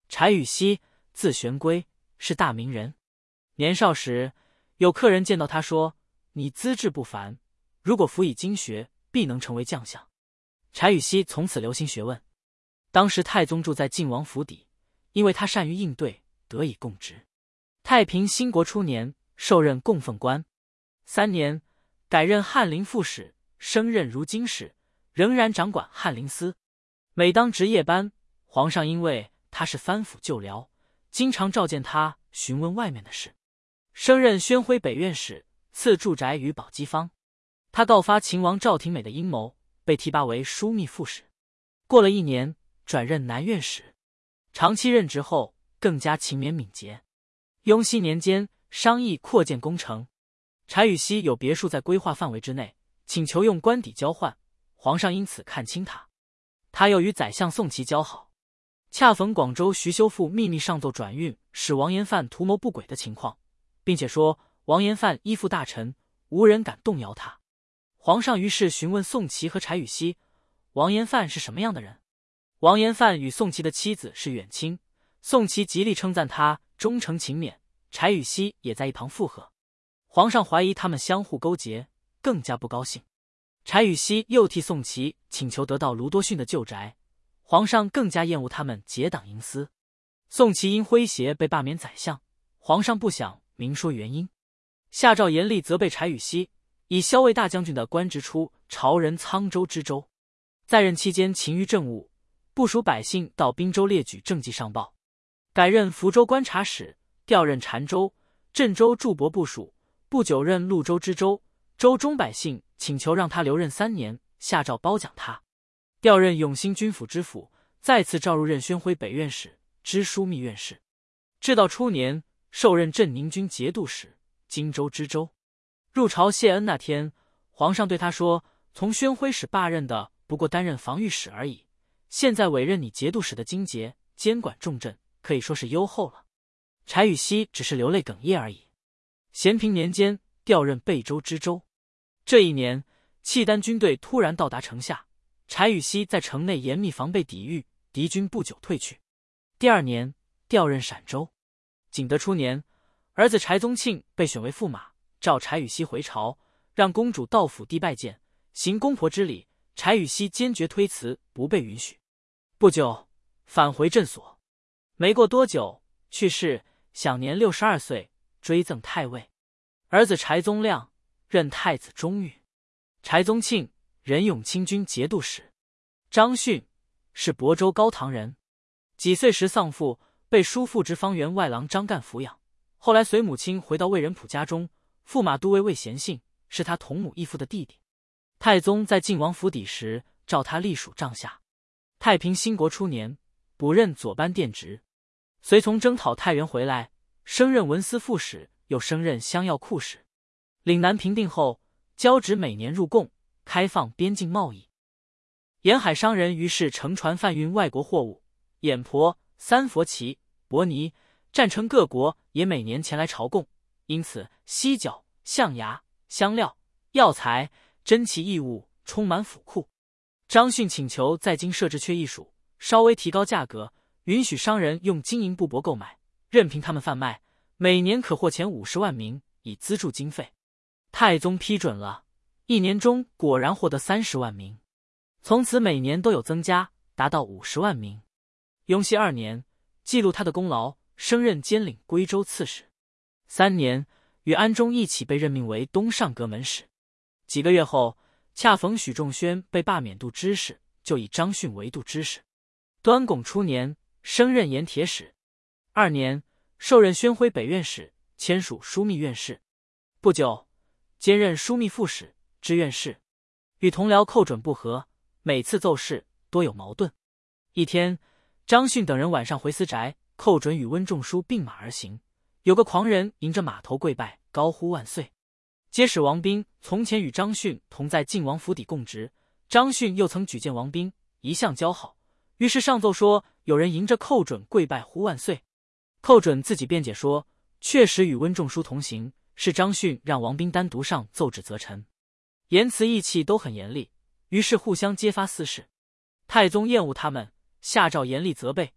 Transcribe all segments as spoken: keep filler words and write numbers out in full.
柴宇熙，字玄归，是大名人。年少时，有客人见到他说：“你资质不凡，如果辅以经学，必能成为将相。”柴宇熙从此留心学问。当时太宗住在晋王府邸，因为他善于应对，得以供职。太平兴国初年，受任供奉官。三年，改任翰林副使，升任如经使，仍然掌管翰林司。每当值夜班，皇上因为他是藩府旧僚，经常召见他，询问外面的事。升任宣徽北院使，赐住宅于宝鸡坊。他告发秦王赵廷美的阴谋，被提拔为枢密副使。过了一年，转任南院使。长期任职后，更加勤勉敏捷。雍熙年间，商议扩建工程，柴宇熙有别墅在规划范围之内，请求用官邸交换，皇上因此看轻他。他又与宰相宋祁交好，恰逢广州徐修复秘密上奏转运，使王延范图谋不轨的情况，并且说王延范依附大臣，无人敢动摇他。皇上于是询问宋祁和柴宇熙，王延范是什么样的人？王延范与宋祁的妻子是远亲，宋祁极力称赞他忠诚勤勉，柴宇熙也在一旁附和。皇上怀疑他们相互勾结，更加不高兴。柴宇熙又替宋祁请求得到卢多逊的旧宅，皇上更加厌恶他们结党营私。宋祁因诙谐被罢免宰相，皇上不想明说原因，下诏严厉责备柴宇熙，以骁卫大将军的官职出朝人沧州知州。在任期间勤于政务，部署百姓到滨州列举政绩上报。改任福州观察使，调任澶州、镇州驻博部署，不久任潞州知州。州中百姓请求让他留任三年，下诏褒奖他。调任永兴军府知府，再次召入任宣徽北院使、知枢密院事。至到初年，受任镇宁军节度使、荆州知州。入朝谢恩那天，皇上对他说：“从宣徽使罢任的不过担任防御使而已，现在委任你节度使的荆节，监管重镇，可以说是优厚了。”柴宇熙只是流泪哽咽而已。咸平年间，调任贝州知州。这一年，契丹军队突然到达城下，柴宇熙在城内严密防备抵御，敌军不久退去。第二年，调任陕州。景德初年，儿子柴宗庆被选为驸马，召柴宇熙回朝，让公主到府地拜见，行公婆之礼。柴宇熙坚决推辞，不被允许。不久，返回镇所。没过多久，去世，享年六十二岁，追赠太尉。儿子柴宗亮任太子中御。柴宗庆，任永清军节度使。张逊是亳州高唐人，几岁时丧父，被叔父之方员外郎张干抚养，后来随母亲回到魏仁溥家中，驸马都尉魏贤信是他同母异父的弟弟。太宗在晋王府邸时，召他隶属帐下。太平兴国初年，补任左班殿职。随从征讨太原回来，升任文司副使，又升任襄药库使。岭南平定后，交趾每年入贡，开放边境贸易。沿海商人于是乘船贩运外国货物，眼婆、三佛齐、伯尼、占城各国也每年前来朝贡，因此犀角、象牙、香料、药材、珍奇异物充满府库。张逊请求在京设置缺役署，稍微提高价格，允许商人用金银布帛购买，任凭他们贩卖，每年可获钱五十万名，以资助经费。太宗批准了，一年中果然获得三十万名，从此每年都有增加，达到五十万名。雍熙二年，记录他的功劳，升任兼领归州刺史。三年，与安忠一起被任命为东上阁门使。几个月后，恰逢许仲轩被罢免度支使，就以张逊为度支使。端拱初年，升任盐铁使。二年，受任宣徽北院使，签署枢密院事。不久，兼任枢密副使、知院事。与同僚寇准不和，每次奏事多有矛盾。一天，张逊等人晚上回私宅，寇准与温仲舒并马而行，有个狂人迎着马头跪拜，高呼万岁。皆使王斌从前与张逊同在晋王府邸供职，张逊又曾举荐王斌，一向交好，于是上奏说有人迎着寇准跪拜呼万岁。寇准自己辩解说，确实与温仲舒同行，是张逊让王斌单独上奏旨责臣，言辞意气都很严厉，于是互相揭发私事。太宗厌恶他们，下诏严厉责备。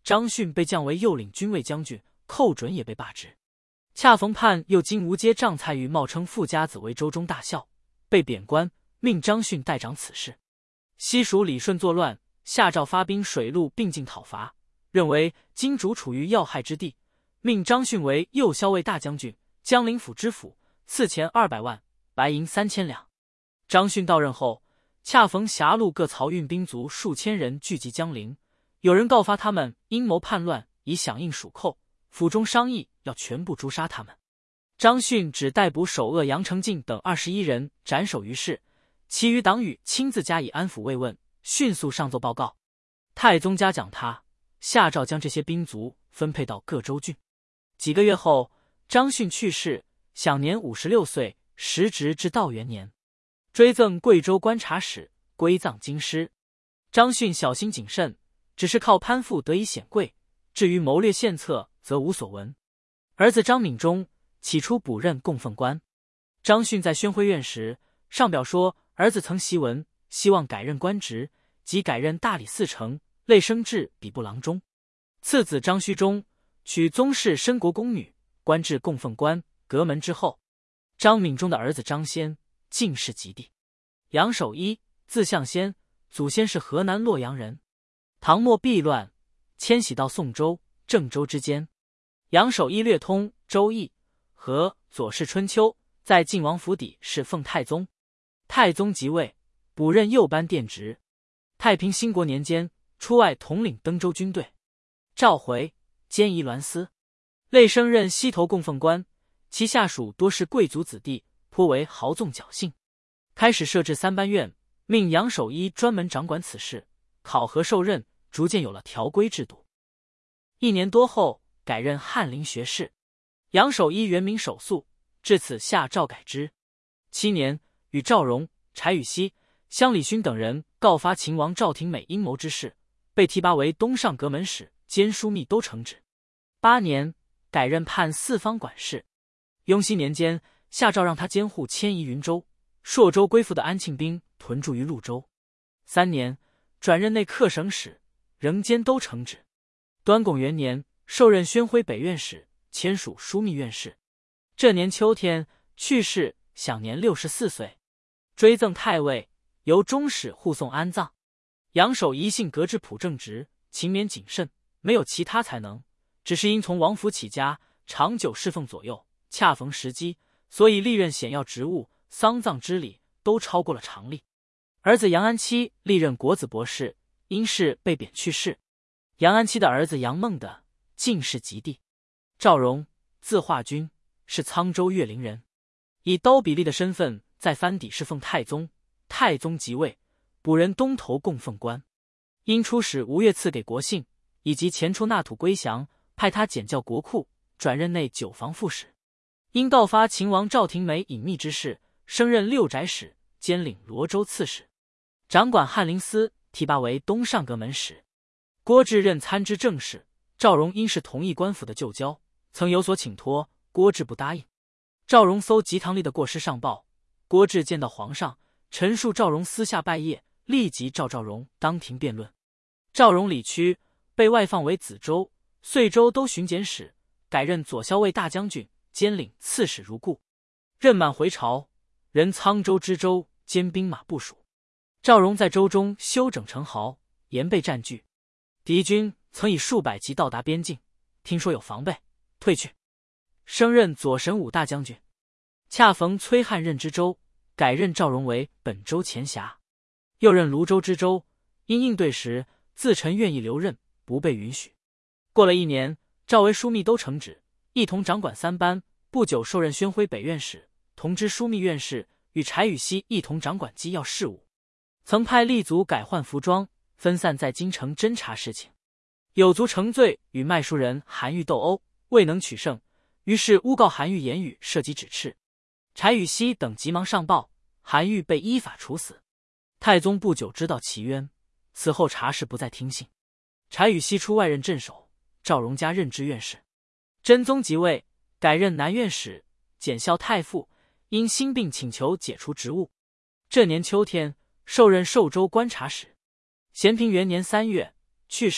张逊被降为右领军卫将军，寇准也被罢职。恰逢叛右金吴阶仗蔡馀冒称富家子为州中大校，被贬官，命张逊代掌此事。西蜀李顺作乱，下诏发兵水陆并进讨伐，认为金主处于要害之地，命张逊为右骁卫大将军、江陵府知府，赐钱二百万，白银三千两。张逊到任后，恰逢狭路各漕运兵卒数千人聚集江陵，有人告发他们阴谋叛乱，以响应蜀寇，府中商议要全部诛杀他们。张逊只逮捕首恶杨承进等二十一人，斩首于市，其余党羽亲自加以安抚慰问，迅速上奏报告。太宗嘉奖他，下诏将这些兵卒分配到各州郡。几个月后，张逊去世，享年五十六岁，时值至道元年，追赠贵州观察使，归葬京师。张逊小心谨慎，只是靠攀附得以显贵，至于谋略献策，则无所闻。儿子张敏忠起初补任供奉官。张逊在宣徽院时，上表说儿子曾檄文，希望改任官职，即改任大理寺丞，累升至礼部郎中。次子张须中娶宗室申国公女，官至供奉官、阁门之后。张敏忠的儿子张先进士及第。杨守一字象先，祖先是河南洛阳人。唐末避乱，迁徙到宋州、郑州之间。杨守一略通《周易》和《左氏春秋》，在晋王府邸侍奉太宗。太宗即位，补任右班殿职。太平兴国年间，出外统领登州军队。召回，兼仪鸾司，累升任西头供奉官，其下属多是贵族子弟，颇为豪纵侥幸。开始设置三班院，命杨守一专门掌管此事，考核受任，逐渐有了条规制度。一年多后，改任翰林学士。杨守一原名守肃，至此下诏改之。七年，与赵荣、柴与西、乡里勋等人告发秦王赵廷美阴谋之事，被提拔为东上阁门使兼枢密都承旨。八年，改任判四方管事。雍熙年间，下诏让他监护迁移云州、朔州归附的安庆兵屯驻于潞州。三年，转任内客省使，仍兼都承旨。端拱元年，受任宣徽北院使，签署枢密院事。这年秋天去世，享年六十四岁。追赠太尉，由中使护送安葬。杨守一性格质朴正直，勤勉谨慎，没有其他才能，只是因从王府起家，长久侍奉左右，恰逢时机，所以历任显要职务、丧葬之礼都超过了常例。儿子杨安期历任国子博士，因事被贬去世。杨安期的儿子杨梦的进士及第。赵荣，字化君，是沧州岳陵人，以刀比例的身份在藩邸侍奉太宗。太宗即位，补任东头供奉官，因出使吴越赐给国信，以及钱出纳土归降，派他检校国库，转任内酒房副使。因告发秦王赵廷美隐秘之事，升任六宅使，兼领罗州刺史，掌管翰林司，提拔为东上阁门使。郭志任参知政事，赵荣因是同一官府的旧交，曾有所请托，郭志不答应。赵荣搜吉堂吏的过失上报，郭志见到皇上，陈述赵荣私下拜谒，立即召赵荣当庭辩论。赵荣理屈，被外放为梓州、遂州都巡检使，改任左骁卫大将军，兼领刺史如故。任满回朝，任沧州知州，兼兵马部署。赵荣在州中修整城壕，严备占据。敌军曾以数百骑到达边境，听说有防备，退去。升任左神武大将军。恰逢崔汉任知州，改任赵荣为本州前辖，又任泸州知州，因应对时自陈愿意留任，不被允许。过了一年，赵为枢密都承旨，一同掌管三班。不久受任宣徽北院使，同知枢密院事，与柴与西一同掌管机要事务。曾派吏卒改换服装，分散在京城侦查事情。有卒乘醉与卖书人韩愈斗殴，未能取胜，于是诬告韩愈言语涉及指斥。柴与西等急忙上报，韩愈被依法处死。太宗不久知道其冤，此后查事不再听信。柴与西出外任镇守，赵荣家任知院事。真宗即位，改任南院使，检校太傅，因心病请求解除职务。这年秋天，受任寿州观察使。咸平元年三月去世，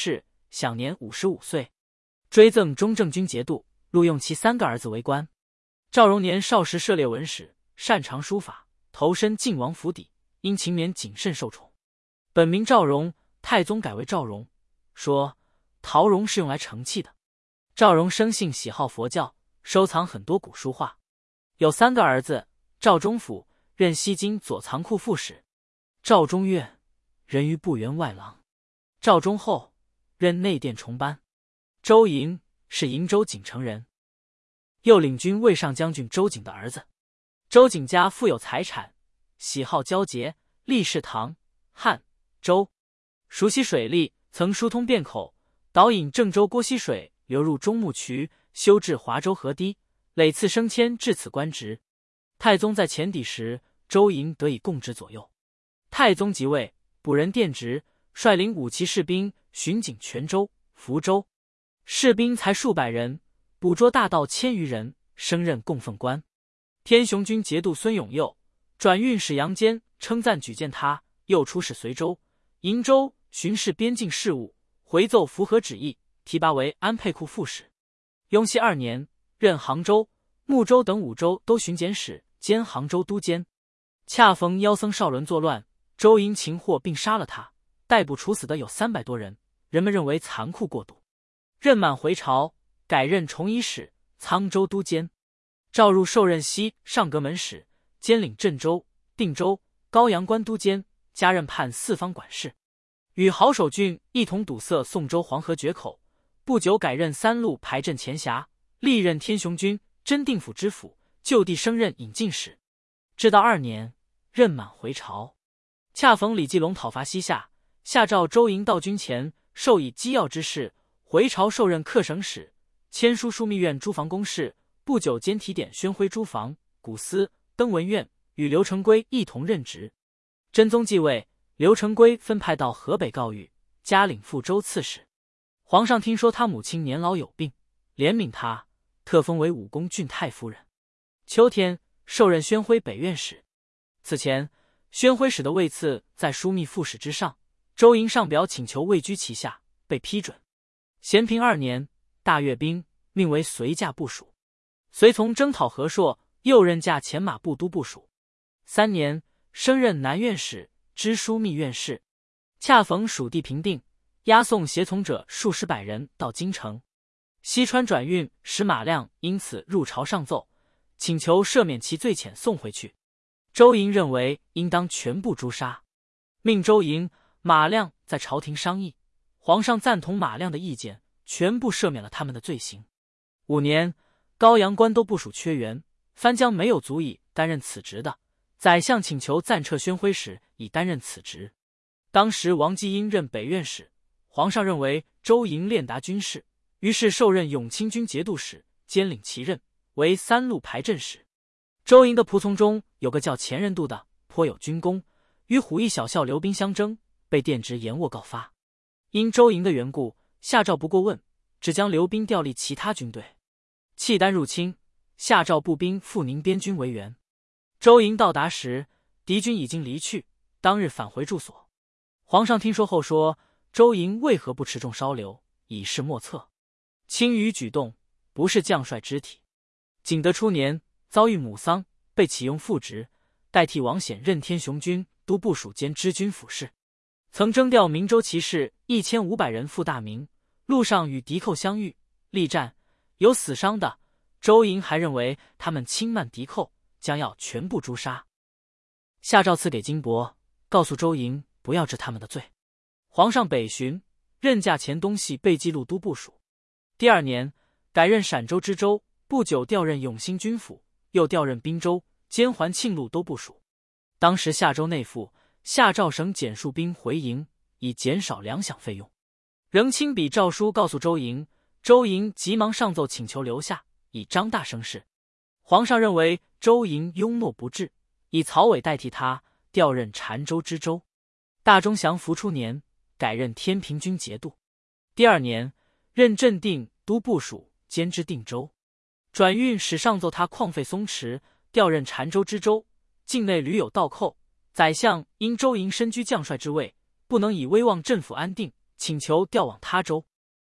享年五十五岁。追赠中正军节度，录用其三个儿子为官。赵荣年少时涉猎文史，擅长书法，投身晋王府邸，因勤勉谨慎受宠。本名赵荣，太宗改为赵荣，说陶荣是用来盛器的。赵荣生性喜好佛教，收藏很多古书画。有三个儿子：赵忠甫任西京左藏库副使，赵忠岳任于部员外郎，赵忠厚任内殿重班。周莹是瀛州锦城人，右领军卫上将军周景的儿子。周景家富有财产，喜好交结，历仕唐、汉、周，熟悉水利，曾疏通汴口，导引郑州郭溪水流入中木渠，修治华州河堤，累次升迁至此官职。太宗在前邸时，周莹得以供职左右。太宗即位，补任殿直，率领五骑士兵巡警泉州、福州，士兵才数百人，捕捉大盗千余人，升任供奉官。天雄军节度孙永佑转运使杨坚称赞举荐他，又出使随州、瀛州巡视边境事务，回奏符合旨意，提拔为安沛库副使。雍熙二年，任杭州、睦州等五州都巡检使兼杭州都监。恰逢妖僧少伦作乱，周莹擒获并杀了他，逮捕处死的有三百多人，人们认为残酷过度。任满回朝，改任崇仪使、沧州都监。赵入受任西上阁门使，兼领镇州、定州、高阳关都监，加任判四方管事。与郝守俊一同堵塞宋州黄河决口，不久改任三路排阵前辖，历任天雄军真定府知府，就地升任引进使。至道二年，任满回朝，恰逢李继龙讨伐西夏，下诏周莹到军前，授以机要之事，回朝受任客省使，签书枢密院诸房公事。不久兼提点宣徽诸房、古司、登文院，与刘成规一同任职。真宗继位，刘成规分派到河北告御，加领富州刺史。皇上听说他母亲年老有病，怜悯他，特封为武功郡太夫人。秋天，受任宣徽北院使。此前，宣徽使的位次在枢密副使之上，周莹上表请求位居其下，被批准。咸平二年，大阅兵，命为随驾部署。随从征讨和硕，又任驾前马部都部署。三年，升任南院使、知枢密院事。恰逢蜀地平定，押送协从者数十百人到京城。西川转运使马亮因此入朝上奏，请求赦免其罪遣送回去。周莹认为应当全部诛杀，命周莹、马亮在朝廷商议，皇上赞同马亮的意见，全部赦免了他们的罪行。五年，高阳关都部署缺员，藩将没有足以担任此职的，宰相请求暂撤宣徽使以担任此职。当时王继英任北院使，皇上认为周莹练达军事，于是受任永清军节度使，兼领其任，为三路排阵使。周莹的仆从中有个叫钱仁度的，颇有军功，与虎翼小校刘斌相争，被电职严握告发。因周莹的缘故，下诏不过问，只将刘斌调离其他军队。契丹入侵，下诏步兵赴宁边军为援。周莹到达时，敌军已经离去，当日返回住所。皇上听说后说，周莹为何不持重稍留，以示莫测？轻于举动，不是将帅之体。景德初年遭遇母丧，被启用副职，代替王显任天雄军都部署兼知军府事。曾征调明州骑士一千五百人赴大明，路上与敌寇相遇，力战有死伤的，周莹还认为他们轻慢敌寇，将要全部诛杀。下诏赐给金帛，告诉周莹不要治他们的罪。皇上北巡，任驾前东系备记录都部署。第二年，改任陕州知州，不久调任永兴军府，又调任滨州、兼环庆路都部署。当时夏州内附，下诏省减数兵回营，以减少粮饷费用。仍亲笔诏书告诉周莹，周莹急忙上奏请求留下，以张大声势。皇上认为周莹庸懦不治，以曹伟代替他，调任澶州知州。大中祥符初年，改任天平军节度。第二年，任镇定都部署，兼知定州。转运使上奏他旷废松弛，调任澶州知州。境内屡有盗寇，宰相因周莹身居将帅之位，不能以威望镇抚安定，请求调往他州。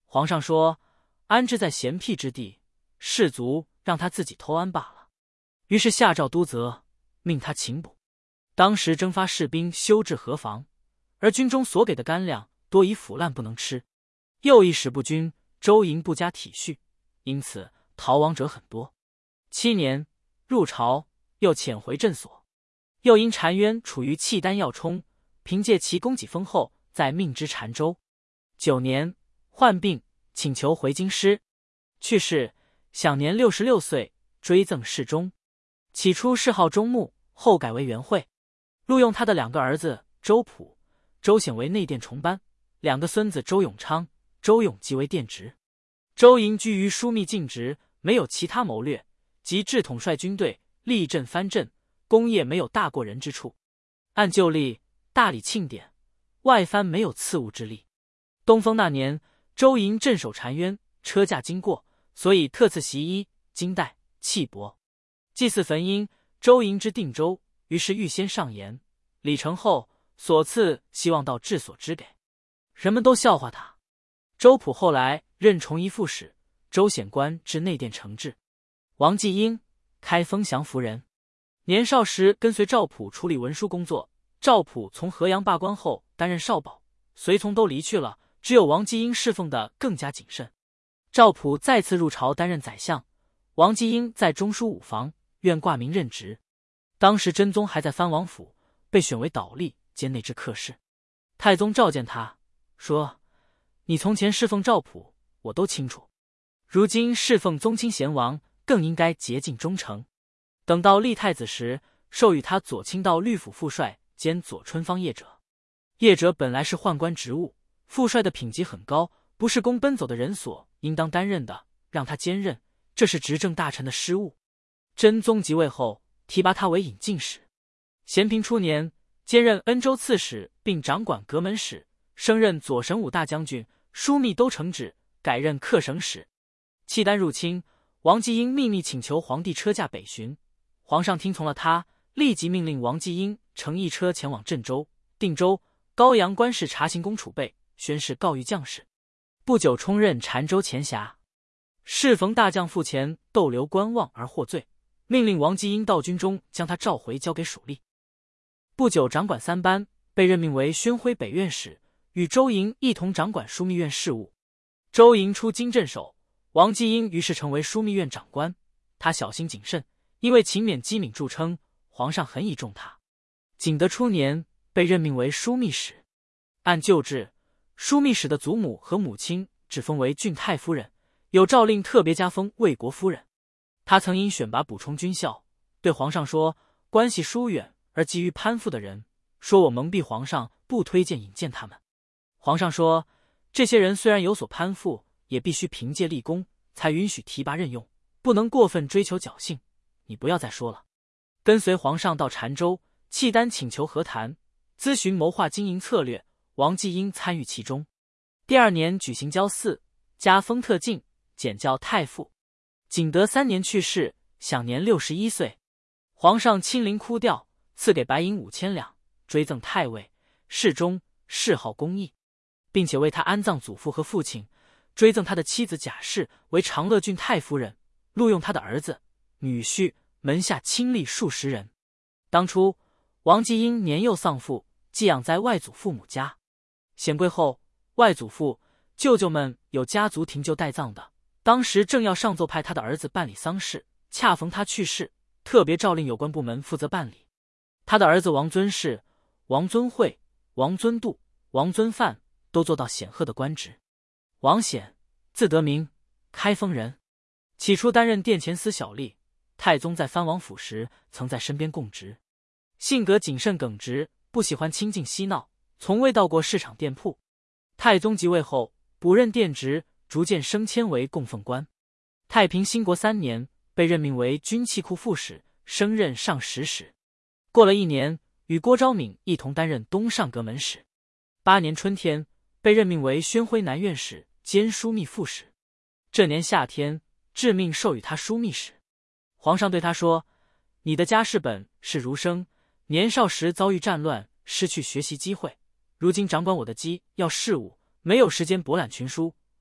皇上说，安置在闲僻之地，士卒让他自己偷安罢了。于是下诏督责，命他勤补。当时征发士兵修治河防，而军中所给的干粮多已腐烂不能吃，又一时不均，周营不加体恤，因此逃亡者很多。七年入朝，又遣回镇所。又因澶渊处于契丹要冲，凭借其功绩丰厚，再命之澶州。九年患病，请求回京师，去世，享年六十六岁，追赠侍中。起初谥号忠穆，后改为元惠。录用他的两个儿子周普、周显为内殿重班，两个孙子周永昌、周永即为殿直。周营居于枢密尽职，没有其他谋略，即致统帅军队，立阵藩镇，功业没有大过人之处。按旧例，大礼庆典，外藩没有次物之力。东风那年，周营镇守澶渊，车驾经过，所以特赐袭衣、金带、器帛。祭祀焚阴，周营之定州，于是预先上言，礼成后，所赐希望到治所支给。人们都笑话他。周普后来任崇仪副使，周显官至内殿承制。王继英，开封降服人，年少时跟随赵普处理文书工作。赵普从河阳罢官后担任少保，随从都离去了，只有王继英侍奉的更加谨慎。赵普再次入朝担任宰相，王继英在中书武房愿挂名任职。当时真宗还在藩王府，被选为导吏兼内侍客事。太宗召见他，说：“你从前侍奉赵普，我都清楚。如今侍奉宗亲贤王，更应该竭尽忠诚。等到立太子时，授予他左倾道律府副帅兼左春方业者。业者本来是宦官职务，副帅的品级很高，不是公奔走的人所应当担任的，让他兼任，这是执政大臣的失误。真宗即位后，提拔他为引进使。咸平初年，兼任恩州刺史，并掌管阁门使，升任左神武大将军、枢密都承旨，改任客省使。契丹入侵，王继英秘密请求皇帝车驾北巡，皇上听从了他，立即命令王继英乘一车前往镇州、定州、高阳官事查行宫储备，宣誓告谕将士。不久充任澶州前辖。适逢大将傅前逗留观望而获罪，命令王继英到军中将他召回，交给属吏。不久掌管三班，被任命为宣徽北院使，与周营一同掌管枢密院事务。周营出京镇守，王继英于是成为枢密院长官。他小心谨慎，因为勤勉机敏著称，皇上很倚重他。景德初年，被任命为枢密使。按旧制，枢密使的祖母和母亲只封为郡太夫人，有诏令特别加封魏国夫人。他曾因选拔补充军校，对皇上说，关系疏远而急于攀附的人，说我蒙蔽皇上，不推荐引荐他们。皇上说，这些人虽然有所攀附，也必须凭借立功，才允许提拔任用，不能过分追求侥幸。你不要再说了。跟随皇上到澶州，契丹请求和谈，咨询谋划经营策略，王继英参与其中。第二年举行交祀，加封特进，简叫太傅。景德三年去世，享年六十一岁。皇上亲临哭吊，赐给白银五千两，追赠太尉、侍中，谥号公义，并且为他安葬祖父和父亲，追赠他的妻子贾氏为长乐郡太夫人，录用他的儿子、女婿，门下亲吏数十人。当初王继英年幼丧父，寄养在外祖父母家。显贵后，外祖父、舅舅们有家族停柩待葬的，当时正要上奏派他的儿子办理丧事，恰逢他去世，特别诏令有关部门负责办理。他的儿子王尊士、王尊惠、王尊度、王尊范都做到显赫的官职。王显，字德明，开封人，起初担任殿前司小吏，太宗在藩王府时曾在身边供职。性格谨慎耿直，不喜欢亲近嬉闹，从未到过市场店铺。太宗即位后，补任殿直，逐渐升迁为供奉官。太平兴国三年，被任命为军器库副使，升任上使使。过了一年，与郭昭敏一同担任东上阁门使。八年春天，被任命为宣徽南院使兼枢密副使。这年夏天，致命授予他枢密使。皇上对他说：“你的家世本是儒生，年少时遭遇战乱，失去学习机会，如今掌管我的机要事务，没有时间博览群书，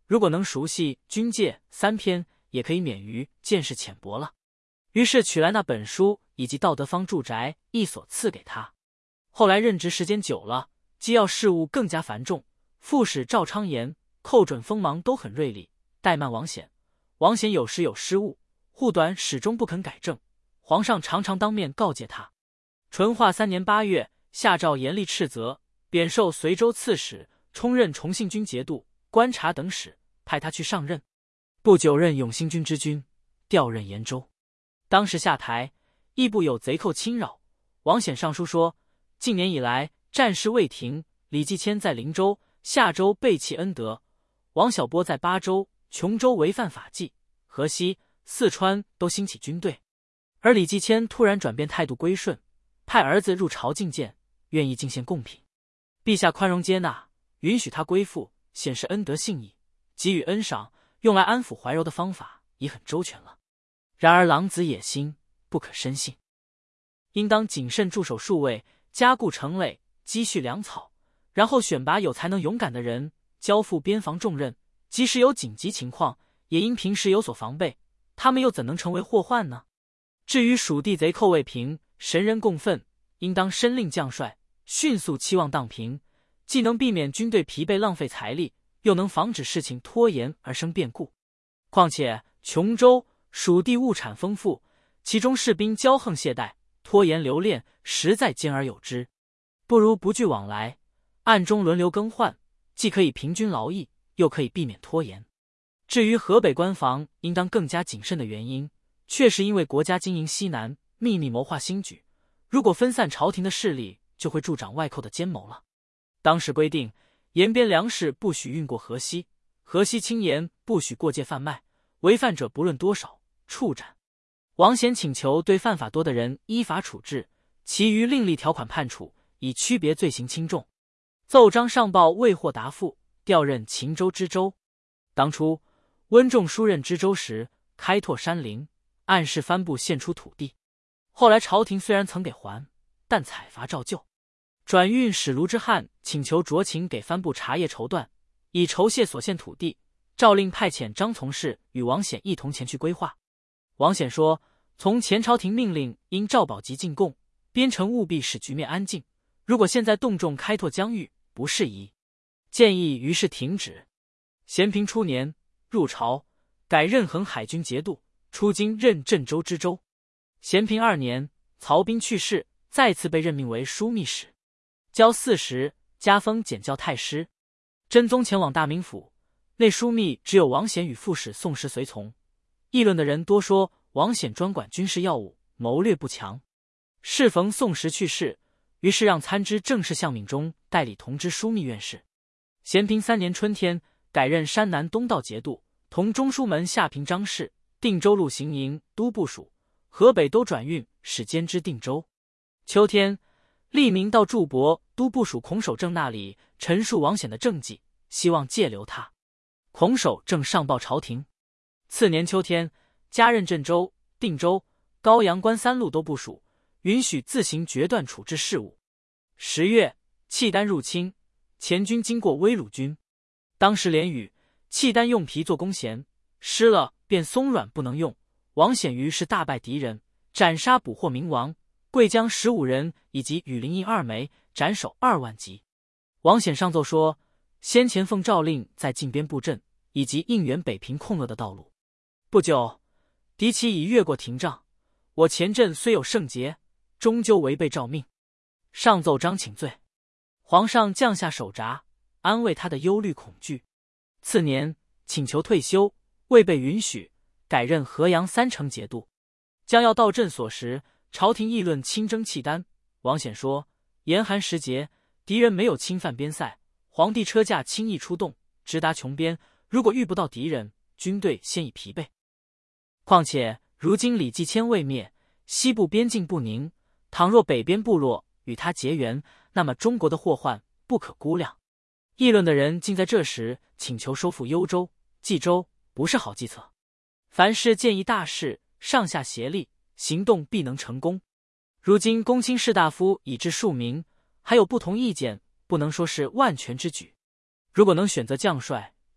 如果能熟悉军界三篇，也可以免于见识浅薄了。于是取来那本书以及道德坊住宅一所赐给他。后来任职时间久了，机要事务更加繁重，副使赵昌言、寇准锋芒都很锐利，怠慢王显。王显有时有失误，护短始终不肯改正，皇上常常当面告诫他。淳化三年八月，下诏严厉斥责，贬授随州刺史，充任崇信军节度、观察等使，派他去上任。不久任永兴军之君，调任延州。当时下台，亦部有贼寇侵扰。王显上书说，近年以来战事未停，李继迁在灵州、夏州背弃恩德，王小波在巴州、琼州违犯法纪，河西、四川都兴起军队。而李继迁突然转变态度归顺，派儿子入朝觐见，愿意进献贡品。陛下宽容接纳，允许他归附，显示恩德信义，给予恩赏，用来安抚怀柔的方法已很周全了。然而狼子野心，不可深信，应当谨慎驻守戍卫，加固城垒，积蓄粮草，然后选拔有才能勇敢的人，交付边防重任。即使有紧急情况，也应平时有所防备，他们又怎能成为祸患呢？至于蜀地贼寇未平，神人共愤，应当申令将帅迅速期望荡平，既能避免军队疲惫浪费财力，又能防止事情拖延而生变故。况且琼州、蜀地物产丰富，其中士兵骄横懈怠，拖延留恋，实在兼而有之。不如不拒往来，暗中轮流更换，既可以平均劳役，又可以避免拖延。至于河北关防应当更加谨慎的原因，确实因为国家经营西南，秘密谋划新举，如果分散朝廷的势力，就会助长外寇的奸谋了。当时规定，沿边粮食不许运过河西，河西轻盐不许过界贩卖，违犯者不论多少，处斩。王显请求对犯法多的人依法处置，其余另立条款判处，以区别罪行轻重。奏章上报未获答复，调任秦州知州。当初温仲舒任知州时，开拓山林，暗示藩部献出土地。后来朝廷虽然曾给还，但采罚照旧。转运使卢之汉请求酌情给藩部茶叶绸缎，以酬谢所献土地，诏令派遣张从事与王显一同前去规划。王显说，从前朝廷命令应照保级进贡，边城务必使局面安静，如果现在动众开拓疆域，不适宜，建议于是停止。咸平初年入朝，改任衡海军节度，出京任镇州知州。咸平二年，曹彬去世，再次被任命为枢密使。交四时，加封检校太师。真宗前往大名府，内枢密只有王显与副使宋时随从。议论的人多说王显专管军事要务，谋略不强。适逢宋时去世，于是让参知政事项敏中代理同知枢密院事。咸平三年春天，改任山南东道节度，同中书门下平章事、定州路行营都部署，河北都转运，使兼知定州。秋天，立明到驻博都部署孔守正那里陈述王显的政绩，希望借留他。孔守正上报朝廷。次年秋天，加任镇州、定州、高阳关三路都部署，允许自行决断处置事务。十月，契丹入侵，前军经过威鲁军，当时连雨，契丹用皮做弓弦，湿了便松软不能用。王显于是大败敌人，斩杀捕获明王、贵江十五人以及羽林印二枚，斩首二万级。王显上奏说，先前奉诏令在靖边布阵，以及应援北平控扼的道路。不久，敌骑已越过亭障，我前阵虽有圣节，终究违背诏命，上奏章请罪。皇上降下手札，安慰他的忧虑恐惧。次年请求退休，未被允许，改任河阳三城节度。将要到镇所时，朝廷议论亲征契丹。王显说，严寒时节，敌人没有侵犯边塞，皇帝车驾轻易出动，直达琼边，如果遇不到敌人，军队先已疲惫。况且如今李继迁未灭，西部边境不宁，倘若北边部落与他结缘，那么中国的祸患不可估量。议论的人竟在这时请求收复幽州、冀州，不是好计策。凡事建议大事，上下协力，行动必能成功。如今公卿士大夫以至庶民，还有不同意见，不能说是万全之举。如果能选择将帅，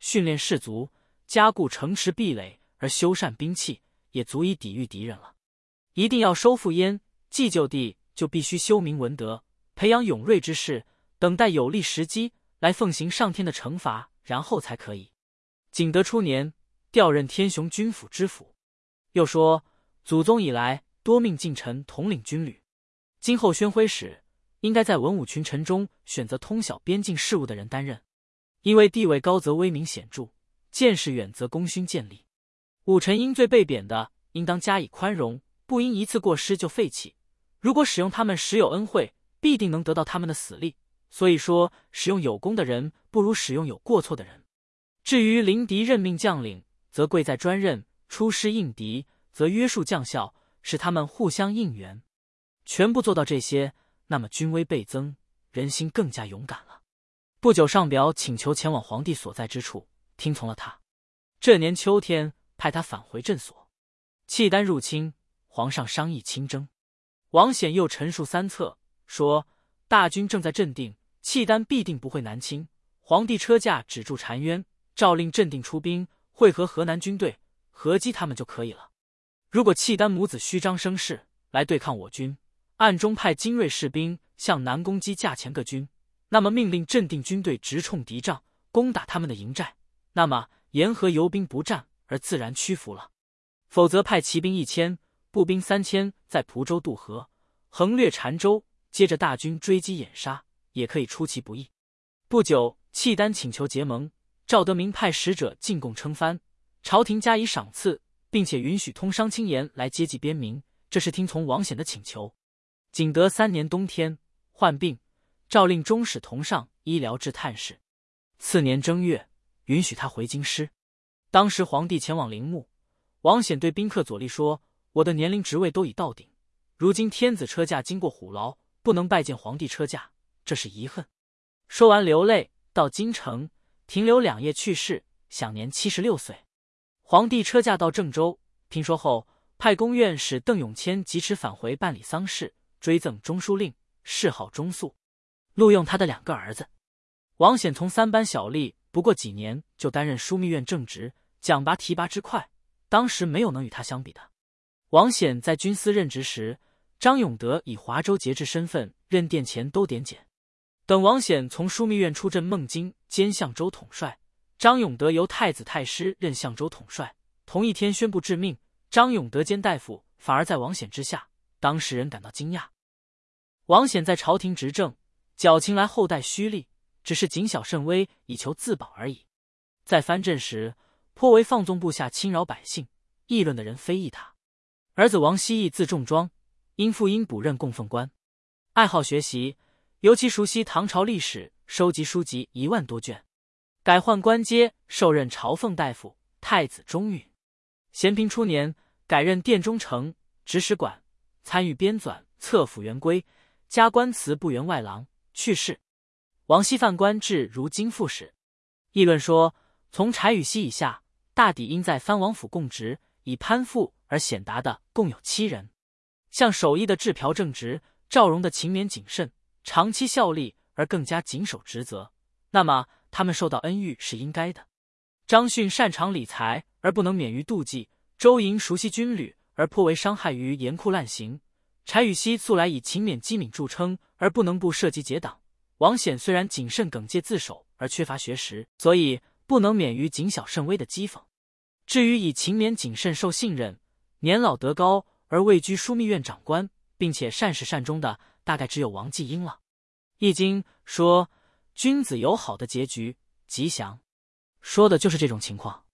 训练士卒，加固城池壁垒，而修缮兵器，也足以抵御敌人了。一定要收复燕冀就地，就必须修明文德，培养勇锐之士，等待有利时机来奉行上天的惩罚，然后才可以。景德初年，调任天雄军府知府。又说，祖宗以来多命近臣统领军旅，今后宣徽使应该在文武群臣中选择通晓边境事务的人担任，因为地位高则威名显著，见识远则功勋建立。武臣因罪被贬的，应当加以宽容，不因一次过失就废弃。如果使用他们实有恩惠，必定能得到他们的死力。所以说，使用有功的人，不如使用有过错的人。至于临敌任命将领，则贵在专任；出师应敌，则约束将校，使他们互相应援。全部做到这些，那么军威倍增，人心更加勇敢了。不久上表请求前往皇帝所在之处，听从了他。这年秋天，派他返回镇所。契丹入侵，皇上商议亲征。王显又陈述三策，说大军正在镇定，契丹必定不会南侵。皇帝车驾止住澶渊，诏令镇定出兵，会合河南军队，合击他们就可以了。如果契丹母子虚张声势来对抗我军，暗中派精锐士兵向南攻击驾前各军，那么命令镇定军队直冲敌帐，攻打他们的营寨，那么沿河游兵不战而自然屈服了。否则派骑兵一千，步兵三千在蒲州渡河，横掠澶州，接着大军追击掩杀，也可以出其不意。不久，契丹请求结盟，赵德明派使者进贡称藩，朝廷加以赏赐，并且允许通商青盐来接济边民，这是听从王显的请求。景德三年冬天，患病，诏令中使同上医疗治探视。次年正月，允许他回京师。当时皇帝前往陵墓，王显对宾客左立说：“我的年龄职位都已到顶，如今天子车驾经过虎牢，不能拜见皇帝车驾，这是遗恨。”说完流泪，到京城停留两夜去世，享年七十六岁。皇帝车驾到郑州，听说后，派宫院使邓永谦疾驰返回办理丧事，追赠中书令，谥号中肃，录用他的两个儿子。王显从三班小吏，不过几年就担任枢密院正职，奖拔提拔之快，当时没有能与他相比的。王显在军司任职时，张永德以华州节制身份任殿前都点检。等王显从枢密院出镇孟津兼相州统帅，张永德由太子太师任相州统帅。同一天宣布致命，张永德兼大夫反而在王显之下，当时人感到惊讶。王显在朝廷执政，矫情来后代虚力，只是谨小慎微，以求自保而已。在藩镇时，颇为放纵部下侵扰百姓，议论的人非议他。儿子王希义字仲庄，因父因补任供奉官，爱好学习，尤其熟悉唐朝历史，收集书籍一万多卷。改换官阶，受任朝奉大夫、太子中允。咸平初年，改任殿中丞、直史馆，参与编纂《册府元规》，加官祠部员外郎，去世。王熙犯官至如今副使。议论说，从柴与西以下，大抵应在藩王府供职，以攀附而显达的共有七人。像守义的治朴正直，赵荣的勤勉谨慎，长期效力而更加谨守职责，那么他们受到恩遇是应该的。张逊擅长理财而不能免于妒忌，周莹熟悉军旅而颇为伤害于严酷滥行，柴与西素来以勤勉机敏著称而不能不涉及结党。王显虽然谨慎耿介自守而缺乏学识，所以不能免于谨小慎微的讥讽。至于以勤勉谨慎受信任，年老德高而位居枢密院长官，并且善始善终的，大概只有王继英了。易经说君子有好的结局，吉祥，说的就是这种情况。